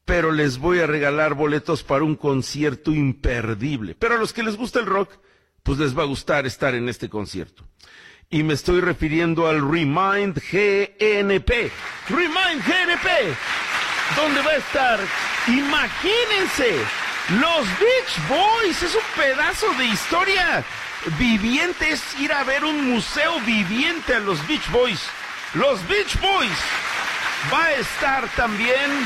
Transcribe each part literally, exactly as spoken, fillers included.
pero les voy a regalar boletos para un concierto imperdible. Pero a los que les gusta el rock, pues les va a gustar estar en este concierto. Y me estoy refiriendo al Remind G N P. Remind G N P, donde va a estar, imagínense, los Beach Boys. Es un pedazo de historia viviente, es ir a ver un museo viviente a los Beach Boys. Los Beach Boys. Va a estar también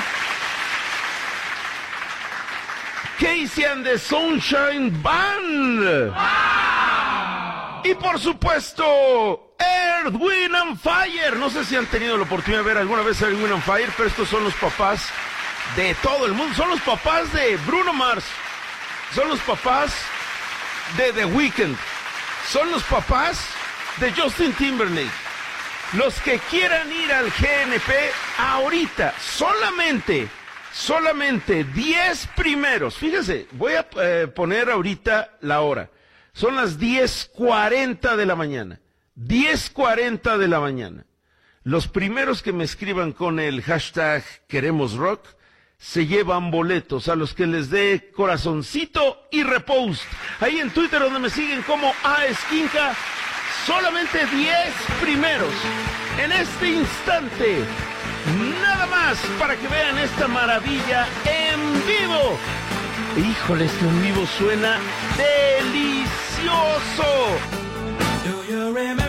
Casey and the Sunshine Band. ¡Wow! Y por supuesto, Earth, Wind and Fire. No sé si han tenido la oportunidad de ver alguna vez Earth, Wind and Fire, pero estos son los papás de todo el mundo. Son los papás de Bruno Mars. Son los papás de The Weeknd. Son los papás de Justin Timberlake. Los que quieran ir al G N P ahorita, solamente, solamente diez primeros. Fíjese, voy a eh, poner ahorita la hora. Son las diez cuarenta de la mañana. diez cuarenta de la mañana. Los primeros que me escriban con el hashtag Queremos Rock se llevan boletos a los que les dé corazoncito y repost. Ahí en Twitter, donde me siguen como A Esquinca, solamente diez primeros en este instante. Nada más para que vean esta maravilla en vivo. Híjole, este en vivo suena delicioso. Do you remember?